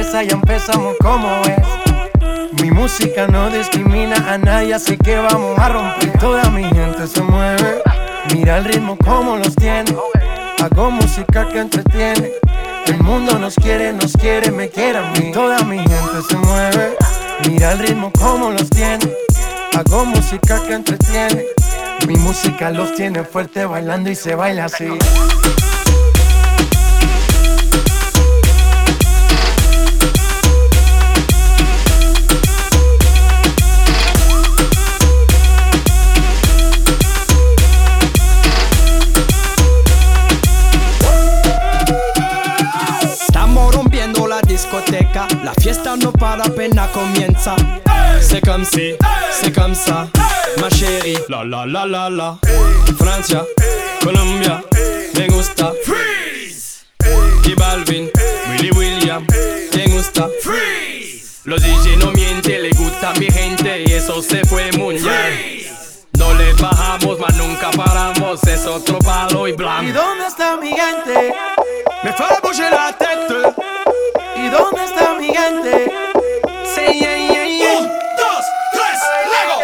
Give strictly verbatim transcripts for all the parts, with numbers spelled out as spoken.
cabeza, ya empezamos como es. Mi música no discrimina a nadie, así que vamos a romper. Toda mi gente se mueve, mira el ritmo como los tiene. Hago música que entretiene. El mundo nos quiere, nos quiere, me quiere a mí. Toda mi gente se mueve, mira el ritmo como los tiene. Hago música que entretiene. Mi música los tiene fuerte bailando y se baila así. Discoteca, la fiesta no para, apenas comienza. C'est comme si, c'est comme ça, ma chérie. La la la la la. Francia, Colombia, me gusta. Freeze. Y Balvin, Willy William, me gusta. Freeze. Los D J no mienten, le gusta a mi gente y eso se fue muy bien. No le bajamos, mas nunca paramos, es otro palo y blanco. ¿Y dónde está mi gente? Me fait bouger la tête. ¿Y dónde está mi gente? Sí, yeah, yeah, yeah. Un, dos, tres, luego.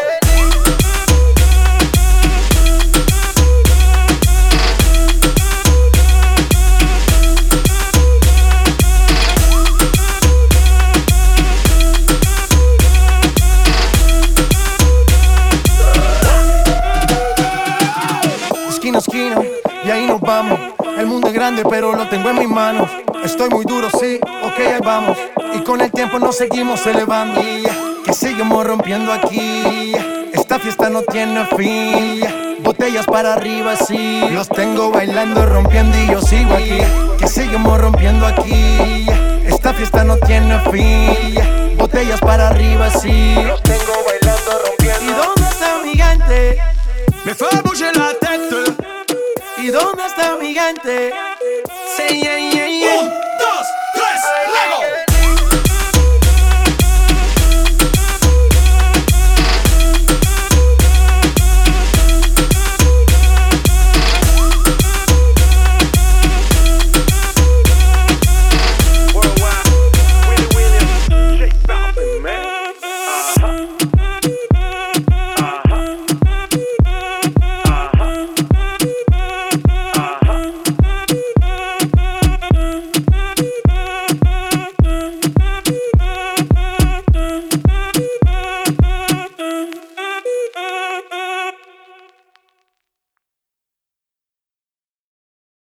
Esquina a esquina, y ahí nos vamos. El mundo es grande, pero lo tengo en mis manos. Estoy muy duro, sí, ok, ahí vamos. Y con el tiempo nos seguimos elevando. Que seguimos rompiendo aquí. Esta fiesta no tiene fin. Botellas para arriba, sí. Los tengo bailando, rompiendo y yo sigo aquí. Que seguimos rompiendo aquí. Esta fiesta no tiene fin. Botellas para arriba, sí. Los tengo bailando, rompiendo. ¿Y dónde está mi gente? Me fait bouger la tête. ¿Y dónde está mi gente? Sí, yeah, yeah, yeah. Un, dos,